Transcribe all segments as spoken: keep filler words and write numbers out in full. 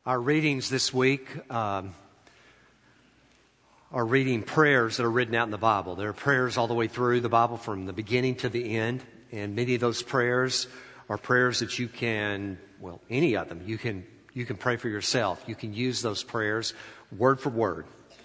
Our readings this week um, are reading prayers that are written out in the Bible. There are prayers all the way through the Bible from the beginning to the end. And many of those prayers are prayers that you can, well, any of them, you can you can pray for yourself. You can use those prayers word for word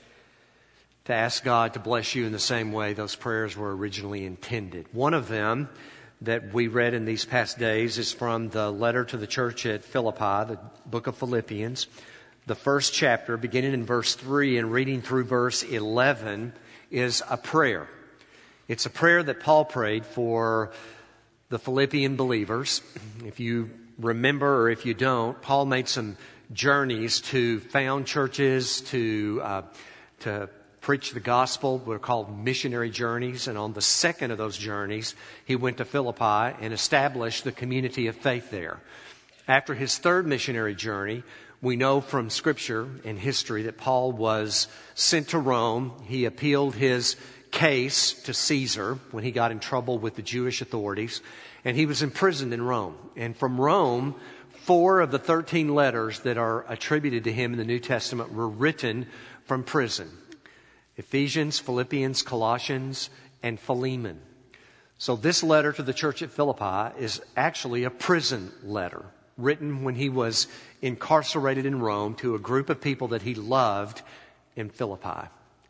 to ask God to bless you in the same way those prayers were originally intended. One of them that we read in these past days is from the letter to the church at Philippi, the book of Philippians. The first chapter, beginning in verse three and reading through verse eleven, is a prayer. It's a prayer that Paul prayed for the Philippian believers. If you remember or if you don't, Paul made some journeys to found churches, to uh, to preach the gospel. They're called missionary journeys. And on the second of those journeys, he went to Philippi and established the community of faith there. After his third missionary journey, we know from Scripture and history that Paul was sent to Rome. He appealed his case to Caesar when he got in trouble with the Jewish authorities, and he was imprisoned in Rome. And from Rome, four of the thirteen letters that are attributed to him in the New Testament were written from prison: Ephesians, Philippians, Colossians, and Philemon. So this letter to the church at Philippi is actually a prison letter written when he was incarcerated in Rome to a group of people that he loved in Philippi.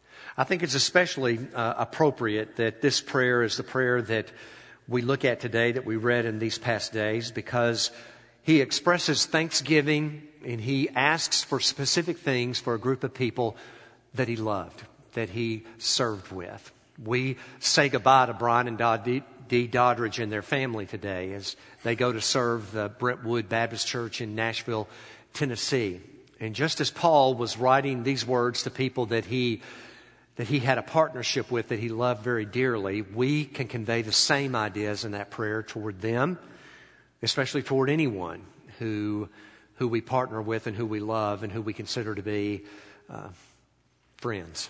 I think it's especially uh, appropriate that this prayer is the prayer that we look at today, that we read in these past days, because he expresses thanksgiving and he asks for specific things for a group of people that he loved, that he served with. We say goodbye to Brian and Dee, Dee Doddridge and their family today as they go to serve the Brentwood Baptist Church in Nashville, Tennessee. And just as Paul was writing these words to people that he that he had a partnership with, that he loved very dearly, we can convey the same ideas in that prayer toward them, especially toward anyone who who we partner with and who we love and who we consider to be uh, friends.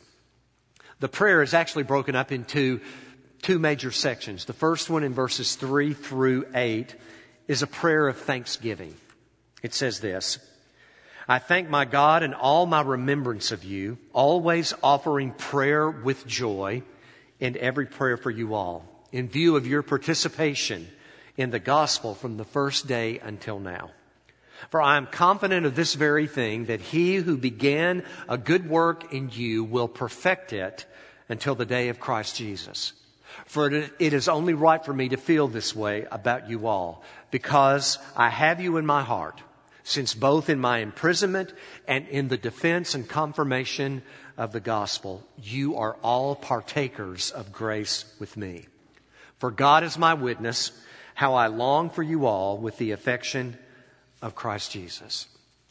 The prayer is actually broken up into two major sections. The first one, in verses three through eight, is a prayer of thanksgiving. It says this: I thank my God in all my remembrance of you, always offering prayer with joy in every prayer for you all, in view of your participation in the gospel from the first day until now. For I am confident of this very thing, that he who began a good work in you will perfect it until the day of Christ Jesus. For it is only right for me to feel this way about you all, because I have you in my heart, since both in my imprisonment and in the defense and confirmation of the gospel, you are all partakers of grace with me. For God is my witness, how I long for you all with the affection of Christ Jesus.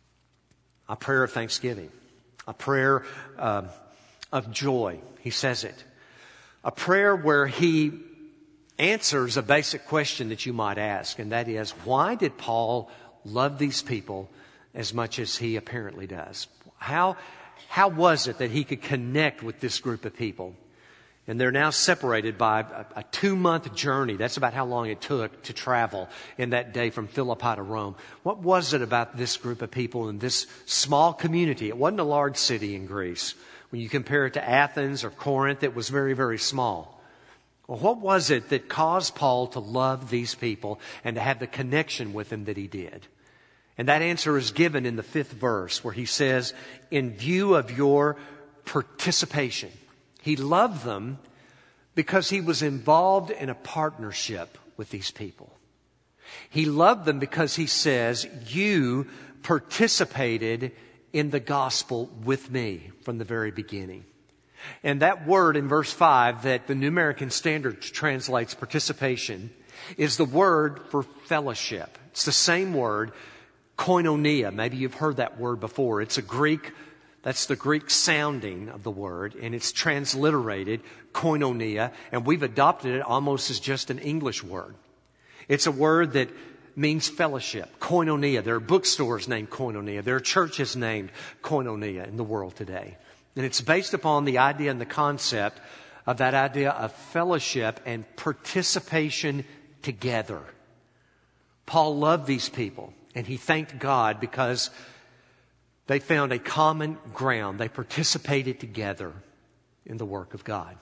A prayer of thanksgiving, a prayer uh, of joy. He says it. A prayer where he answers a basic question that you might ask, and that is, why did Paul love these people as much as he apparently does? How, how was it that he could connect with this group of people? And they're now separated by a, a two-month journey. That's about how long it took to travel in that day from Philippi to Rome. What was it about this group of people in this small community? It wasn't a large city in Greece. When you compare it to Athens or Corinth, it was very, very small. Well, what was it that caused Paul to love these people and to have the connection with them that he did? And that answer is given in the fifth verse, where he says, in view of your participation. He loved them because he was involved in a partnership with these people. He loved them because he says, you participated in the gospel with me from the very beginning. And that word in verse five that the New American Standard translates participation is the word for fellowship. It's the same word, koinonia. Maybe you've heard that word before. It's a Greek, that's the Greek sounding of the word, and it's transliterated koinonia, and we've adopted it almost as just an English word. It's a word that means fellowship, koinonia. There are bookstores named Koinonia. There are churches named Koinonia in the world today. And it's based upon the idea and the concept of that idea of fellowship and participation together. Paul loved these people, and he thanked God because They found a common ground. They participated together in the work of God.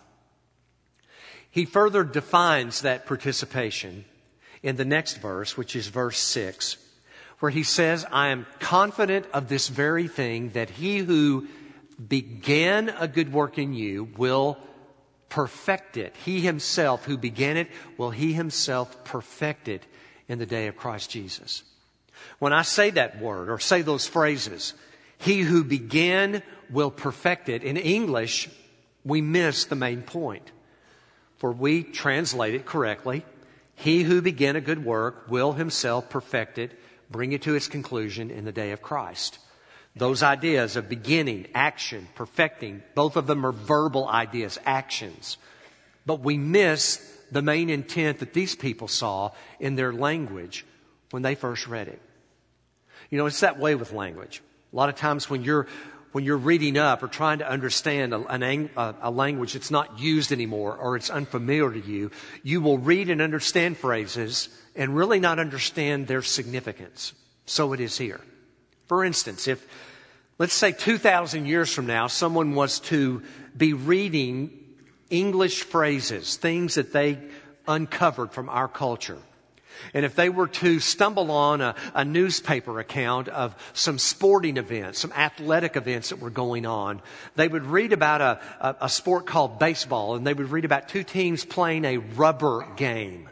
He further defines that participation in the next verse, which is verse six, where he says, I am confident of this very thing, that he who began a good work in you will perfect it. He himself who began it, will he himself perfect it in the day of Christ Jesus. When I say that word or say those phrases, he who began will perfect it, in English, we miss the main point. For we translate it correctly. He who began a good work will himself perfect it, bring it to its conclusion in the day of Christ. Those ideas of beginning, action, perfecting, both of them are verbal ideas, actions. But we miss the main intent that these people saw in their language when they first read it. You know, it's that way with language. A lot of times when you're when you're reading up or trying to understand a, an, a, a language that's not used anymore or it's unfamiliar to you, you will read and understand phrases and really not understand their significance. So it is here. For instance, if, let's say two thousand years from now, someone was to be reading English phrases, things that they uncovered from our culture. And if they were to stumble on a, a newspaper account of some sporting events, some athletic events that were going on, they would read about a, a, a sport called baseball, and they would read about two teams playing a rubber game.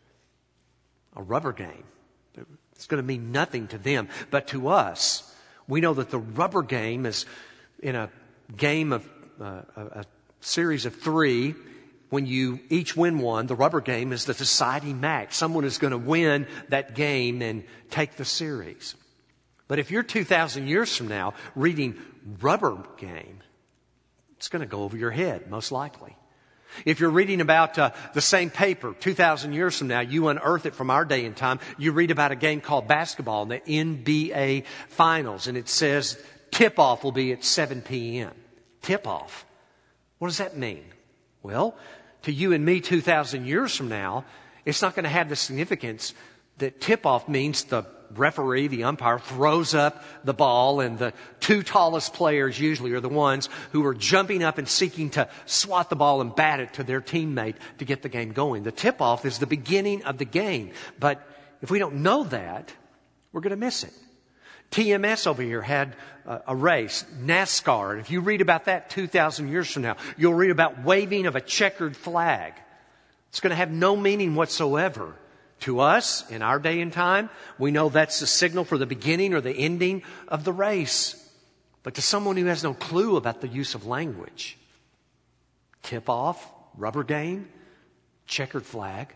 A rubber game. It's going to mean nothing to them. But to us, we know that the rubber game is in a game of uh, a, a series of three. When you each win one, the rubber game is the deciding match. Someone is going to win that game and take the series. But if you're two thousand years from now reading rubber game, it's going to go over your head, most likely. If you're reading about uh, the same paper two thousand years from now, you unearth it from our day and time, you read about a game called basketball in the N B A Finals, and it says tip-off will be at seven p.m. Tip-off. What does that mean? Well, to you and me two thousand years from now, it's not going to have the significance that tip-off means the referee, the umpire, throws up the ball, and the two tallest players usually are the ones who are jumping up and seeking to swat the ball and bat it to their teammate to get the game going. The tip-off is the beginning of the game. But if we don't know that, we're going to miss it. T M S over here had a, a race, NASCAR. And if you read about that two thousand years from now, you'll read about waving of a checkered flag. It's going to have no meaning whatsoever. To us, in our day and time, we know that's the signal for the beginning or the ending of the race. But to someone who has no clue about the use of language, tip-off, rubber game, checkered flag,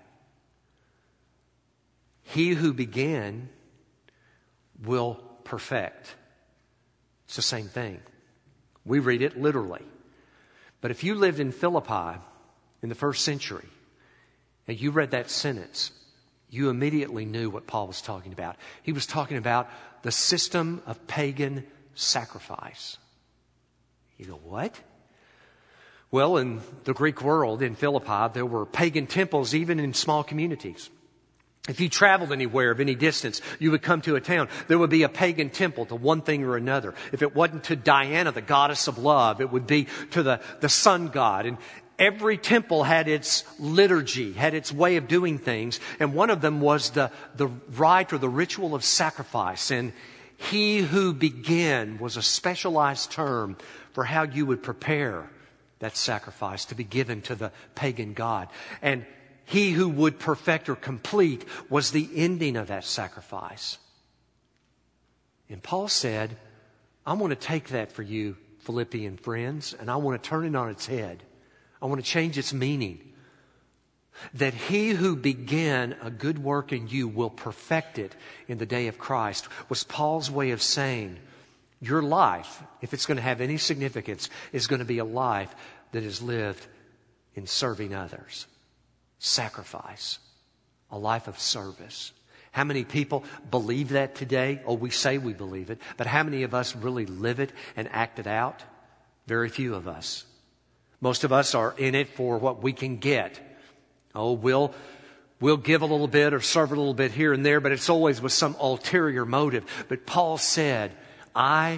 he who began will perfect. It's the same thing. We read it literally. But if you lived in Philippi in the first century and you read that sentence, you immediately knew what Paul was talking about. He was talking about the system of pagan sacrifice. You go, what? Well, in the Greek world, in Philippi, there were pagan temples even in small communities. If you traveled anywhere of any distance, you would come to a town. There would be a pagan temple to one thing or another. If it wasn't to Diana, the goddess of love, it would be to the, the sun god. And every temple had its liturgy, had its way of doing things. And one of them was the, the rite or the ritual of sacrifice. And he who began was a specialized term for how you would prepare that sacrifice to be given to the pagan god. And he who would perfect or complete was the ending of that sacrifice. And Paul said, I want to take that for you, Philippian friends, and I want to turn it on its head. I want to change its meaning. That he who began a good work in you will perfect it in the day of Christ was Paul's way of saying, your life, if it's going to have any significance, is going to be a life that is lived in serving others. Sacrifice. A life of service. How many people believe that today? Oh, we say we believe it. But how many of us really live it and act it out? Very few of us. Most of us are in it for what we can get. Oh, we'll, we'll give a little bit or serve a little bit here and there, but it's always with some ulterior motive. But Paul said, I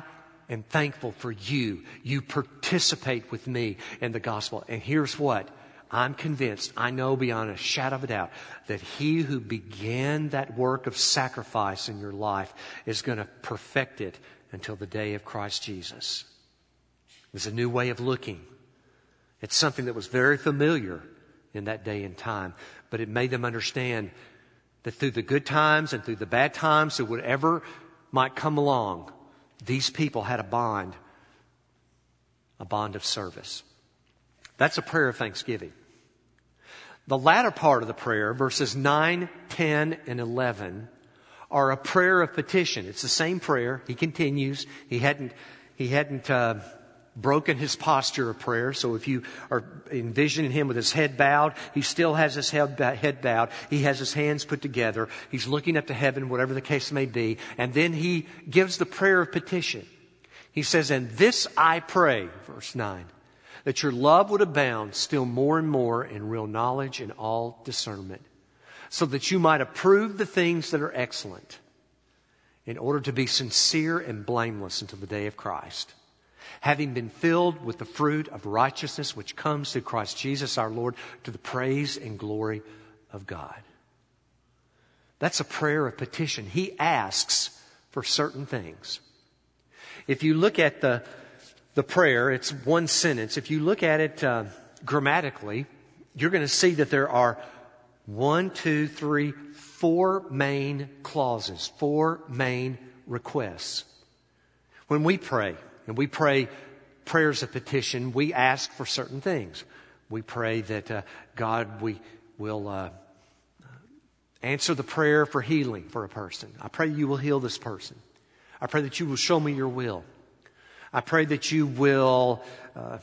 am thankful for you. You participate with me in the gospel. And here's what. I'm convinced, I know beyond a shadow of a doubt, that he who began that work of sacrifice in your life is going to perfect it until the day of Christ Jesus. It's a new way of looking. It's something that was very familiar in that day and time, but it made them understand that through the good times and through the bad times, through whatever might come along, these people had a bond, a bond of service. That's a prayer of thanksgiving. The latter part of the prayer, verses nine, ten, and eleven, are a prayer of petition. It's the same prayer. He continues. He hadn't, he hadn't uh, broken his posture of prayer. So if you are envisioning him with his head bowed, he still has his head, head bowed. He has his hands put together. He's looking up to heaven, whatever the case may be. And then he gives the prayer of petition. He says, "And this I pray," verse nine, "that your love would abound still more and more in real knowledge and all discernment, so that you might approve the things that are excellent, in order to be sincere and blameless until the day of Christ, having been filled with the fruit of righteousness which comes through Christ Jesus our Lord, to the praise and glory of God." That's a prayer of petition. He asks for certain things. If you look at the The prayer, it's one sentence. If you look at it uh, grammatically, you're going to see that there are one, two, three, four main clauses, four main requests. When we pray, and we pray prayers of petition, we ask for certain things. We pray that uh, God we will uh, answer the prayer for healing for a person. I pray you will heal this person. I pray that you will show me your will. I pray that you will uh,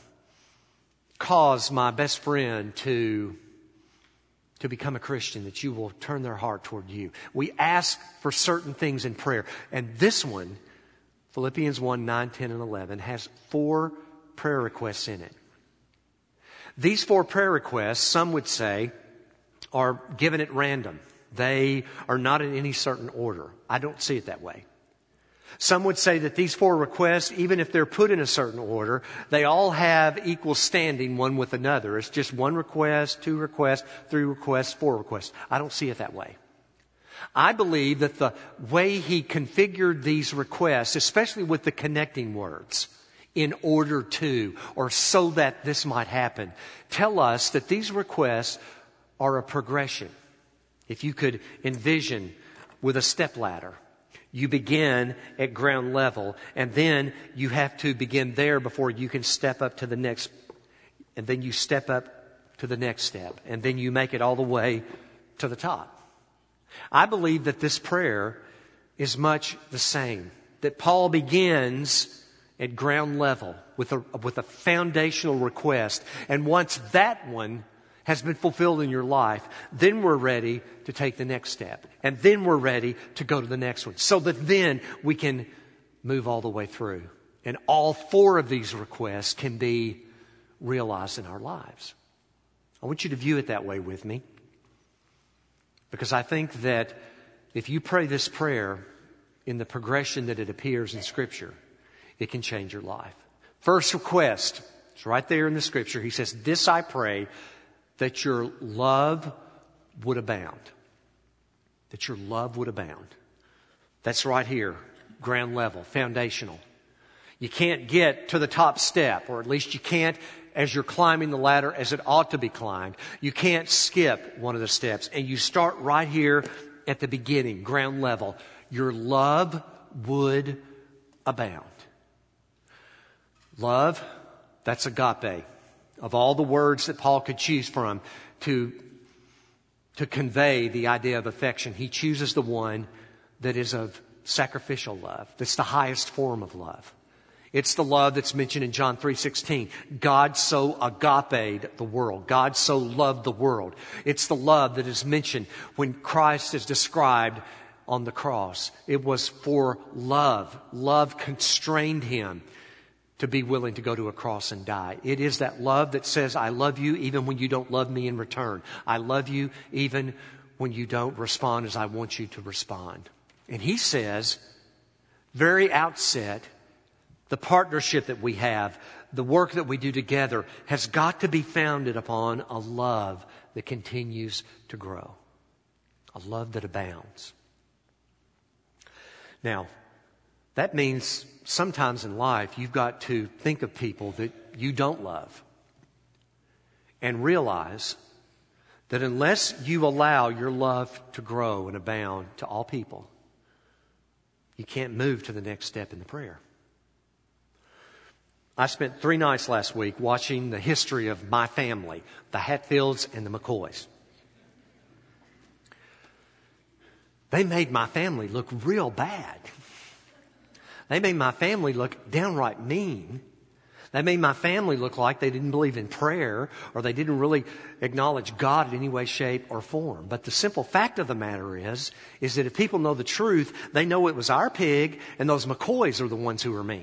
cause my best friend to, to become a Christian, that you will turn their heart toward you. We ask for certain things in prayer. And this one, Philippians one, nine, ten, and eleven, has four prayer requests in it. These four prayer requests, some would say, are given at random. They are not in any certain order. I don't see it that way. Some would say that these four requests, even if they're put in a certain order, they all have equal standing one with another. It's just one request, two requests, three requests, four requests. I don't see it that way. I believe that the way he configured these requests, especially with the connecting words, "in order to," or "so that this might happen," tell us that these requests are a progression. If you could envision with a stepladder, you begin at ground level, and then you have to begin there before you can step up to the next, and then you step up to the next step, and then you make it all the way to the top. I believe that this prayer is much the same, that Paul begins at ground level with a, with a foundational request, and once that one has been fulfilled in your life, then we're ready to take the next step. And then we're ready to go to the next one, so that then we can move all the way through. And all four of these requests can be realized in our lives. I want you to view it that way with me, because I think that if you pray this prayer in the progression that it appears in Scripture, it can change your life. First request, it's right there in the Scripture. He says, "This I pray, that your love would abound." That your love would abound. That's right here, ground level, foundational. You can't get to the top step, or at least you can't as you're climbing the ladder as it ought to be climbed. You can't skip one of the steps. And you start right here at the beginning, ground level. Your love would abound. Love, that's agape. Of all the words that Paul could choose from to, to convey the idea of affection, he chooses the one that is of sacrificial love. That's the highest form of love. It's the love that's mentioned in John three sixteen. God so agaped the world. God so loved the world. It's the love that is mentioned when Christ is described on the cross. It was for love. Love constrained him to be willing to go to a cross and die. It is that love that says, I love you even when you don't love me in return. I love you even when you don't respond as I want you to respond. And he says, very outset, the partnership that we have, the work that we do together has got to be founded upon a love that continues to grow. A love that abounds. Now, that means sometimes in life you've got to think of people that you don't love and realize that unless you allow your love to grow and abound to all people, you can't move to the next step in the prayer. I spent three nights last week watching the history of my family, the Hatfields and the McCoys. They made my family look real bad. They made my family look downright mean. They made my family look like they didn't believe in prayer or they didn't really acknowledge God in any way, shape, or form. But the simple fact of the matter is, is that if people know the truth, they know it was our pig and those McCoys are the ones who are mean.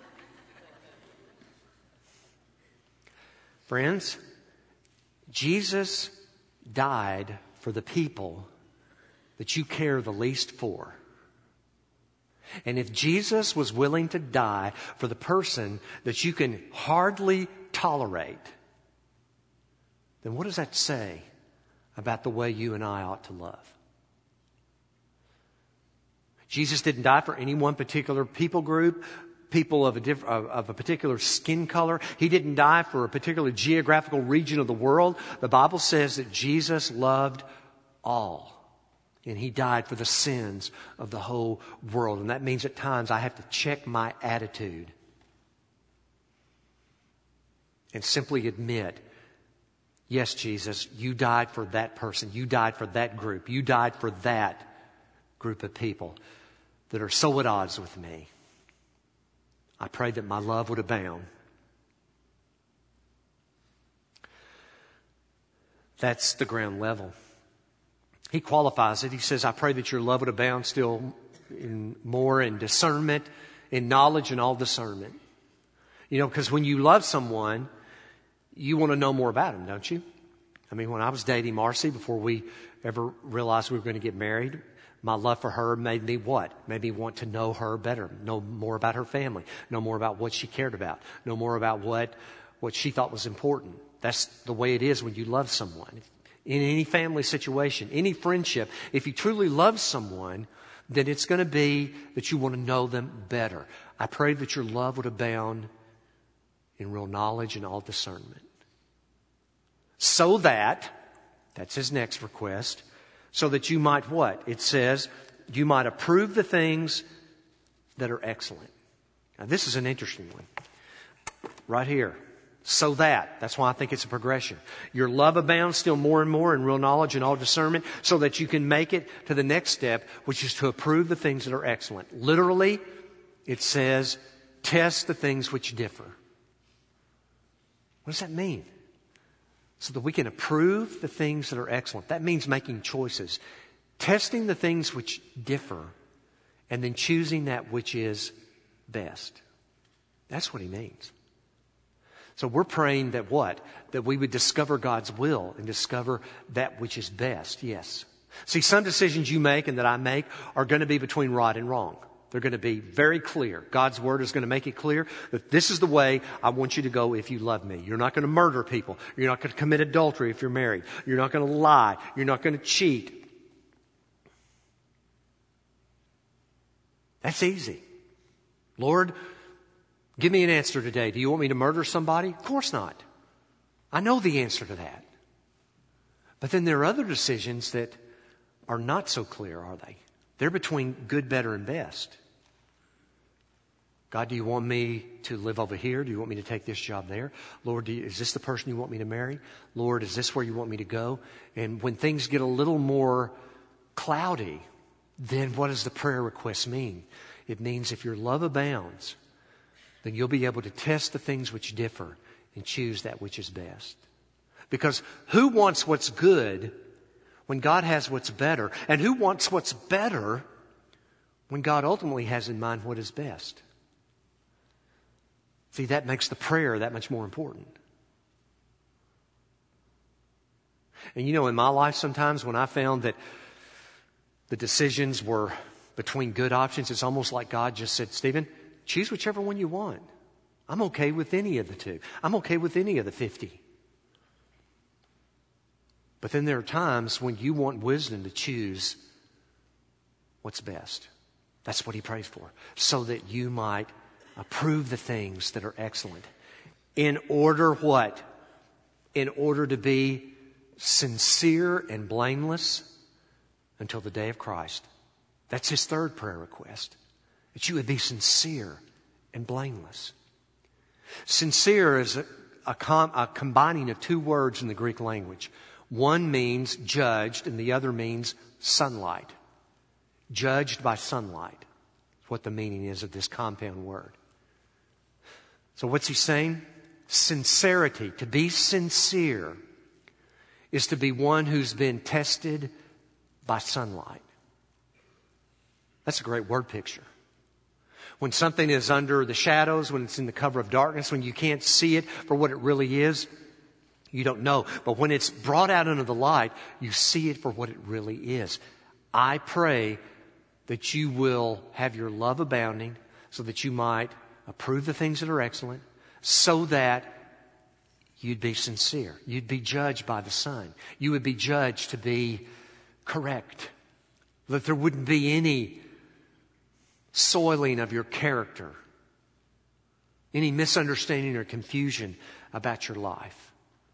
Friends, Jesus died for the people that you care the least for. And if Jesus was willing to die for the person that you can hardly tolerate, then what does that say about the way you and I ought to love? Jesus didn't die for any one particular people group, people of a, diff- of a particular skin color. He didn't die for a particular geographical region of the world. The Bible says that Jesus loved all. And He died for the sins of the whole world. And that means at times I have to check my attitude and simply admit, yes, Jesus, you died for that person. You died for that group. You died for that group of people that are so at odds with me. I pray that my love would abound. That's the ground level. He qualifies it. He says, I pray that your love would abound still in more in discernment, in knowledge and all discernment. You know, because when you love someone, you want to know more about them, don't you? I mean, when I was dating Marcy, before we ever realized we were going to get married, my love for her made me what? Made me want to know her better, know more about her family, know more about what she cared about, know more about what, what she thought was important. That's the way it is when you love someone. In any family situation, any friendship, if you truly love someone, then it's going to be that you want to know them better. I pray that your love would abound in real knowledge and all discernment. So that, that's his next request, so that you might what? It says, you might approve the things that are excellent. Now this is an interesting one. Right here. So that, that's why I think it's a progression. Your love abounds still more and more in real knowledge and all discernment so that you can make it to the next step, which is to approve the things that are excellent. Literally, it says, test the things which differ. What does that mean? So that we can approve the things that are excellent. That means making choices. Testing the things which differ and then choosing that which is best. That's what he means. So we're praying that what? That we would discover God's will and discover that which is best. Yes. See, some decisions you make and that I make are going to be between right and wrong. They're going to be very clear. God's Word is going to make it clear that this is the way I want you to go if you love me. You're not going to murder people. You're not going to commit adultery if you're married. You're not going to lie. You're not going to cheat. That's easy. Lord, give me an answer today. Do you want me to murder somebody? Of course not. I know the answer to that. But then there are other decisions that are not so clear, are they? They're between good, better, and best. God, do you want me to live over here? Do you want me to take this job there? Lord, do you, is this the person you want me to marry? Lord, is this where you want me to go? And when things get a little more cloudy, then what does the prayer request mean? It means if your love abounds, then you'll be able to test the things which differ and choose that which is best. Because who wants what's good when God has what's better? And who wants what's better when God ultimately has in mind what is best? See, that makes the prayer that much more important. And you know, in my life sometimes when I found that the decisions were between good options, it's almost like God just said, Stephen, choose whichever one you want. I'm okay with any of the two. I'm okay with any of the fifty. But then there are times when you want wisdom to choose what's best. That's what he prays for. So that you might approve the things that are excellent. In order what? In order to be sincere and blameless until the day of Christ. That's his third prayer request. That you would be sincere and blameless. Sincere is a, a, com, a combining of two words in the Greek language. One means judged and the other means sunlight. Judged by sunlight is what the meaning is of this compound word. So what's he saying? Sincerity. To be sincere is to be one who's been tested by sunlight. That's a great word picture. When something is under the shadows, when it's in the cover of darkness, when you can't see it for what it really is, you don't know. But when it's brought out into the light, you see it for what it really is. I pray that you will have your love abounding so that you might approve the things that are excellent, so that you'd be sincere. You'd be judged by the Son. You would be judged to be correct. That there wouldn't be any soiling of your character, any misunderstanding or confusion about your life.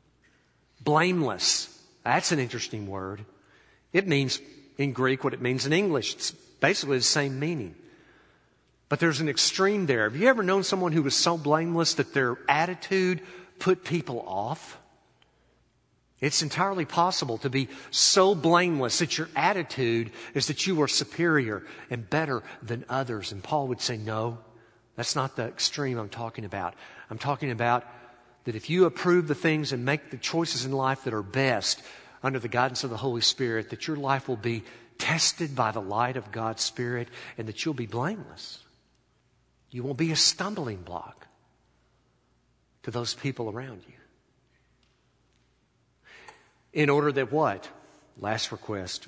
Blameless. That's an interesting word. It means in Greek what it means in English. It's basically the same meaning. But there's an extreme there. Have you ever known someone who was so blameless that their attitude put people off? It's entirely possible to be so blameless that your attitude is that you are superior and better than others. And Paul would say, no, that's not the extreme I'm talking about. I'm talking about that if you approve the things and make the choices in life that are best under the guidance of the Holy Spirit, that your life will be tested by the light of God's Spirit and that you'll be blameless. You won't be a stumbling block to those people around you. In order that what? Last request.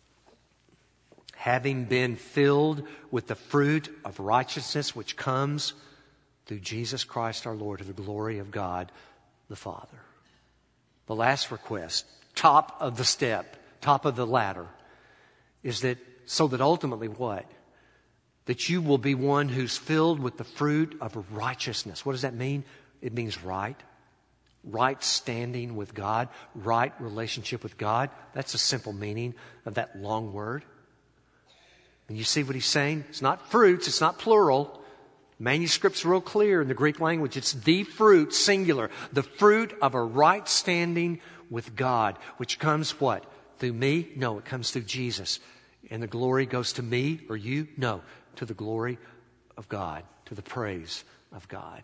Having been filled with the fruit of righteousness which comes through Jesus Christ our Lord to the glory of God the Father. The last request, top of the step, top of the ladder, is that so that ultimately what? That you will be one who's filled with the fruit of righteousness. What does that mean? It means right. Right standing with God. Right relationship with God. That's the simple meaning of that long word. And you see what he's saying? It's not fruits. It's not plural. Manuscript's real clear in the Greek language. It's the fruit, singular. The fruit of a right standing with God. Which comes what? Through me? No, it comes through Jesus. And the glory goes to me or you? No, to the glory of God. To the praise of God.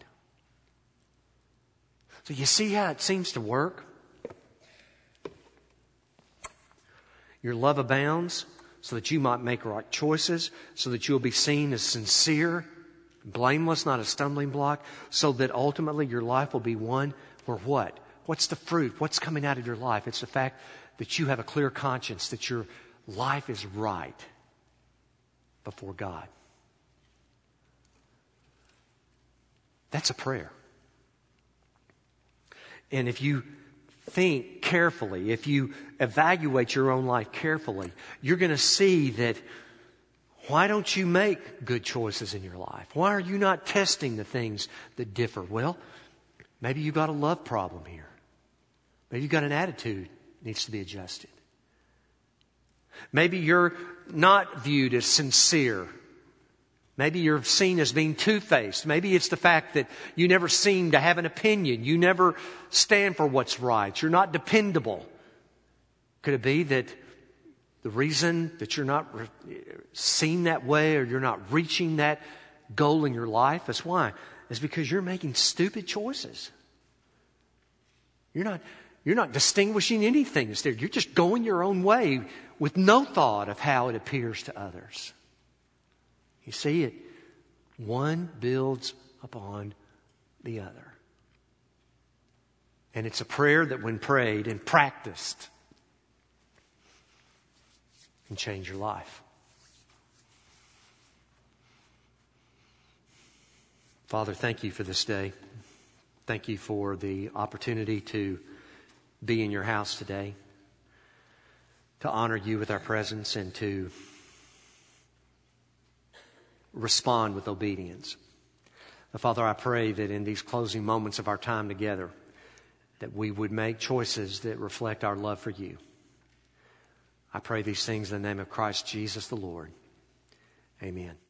So you see how it seems to work? Your love abounds so that you might make right choices, so that you'll be seen as sincere, blameless, not a stumbling block, so that ultimately your life will be one where what? What's the fruit? What's coming out of your life? It's the fact that you have a clear conscience, that your life is right before God. That's a prayer. And if you think carefully, if you evaluate your own life carefully, you're going to see that why don't you make good choices in your life? Why are you not testing the things that differ? Well, maybe you've got a love problem here. Maybe you've got an attitude that needs to be adjusted. Maybe you're not viewed as sincere. Maybe you're seen as being two-faced. Maybe it's the fact that you never seem to have an opinion. You never stand for what's right. You're not dependable. Could it be that the reason that you're not re- seen that way or you're not reaching that goal in your life is why? Is because you're making stupid choices. You're not, you're not distinguishing anything that's there. You're just going your own way with no thought of how it appears to others. You see it. One builds upon the other. And it's a prayer that when prayed and practiced can change your life. Father, thank you for this day. Thank you for the opportunity to be in your house today, to honor you with our presence and to respond with obedience. Now, Father, I pray that in these closing moments of our time together, that we would make choices that reflect our love for you. I pray these things in the name of Christ Jesus the Lord. Amen.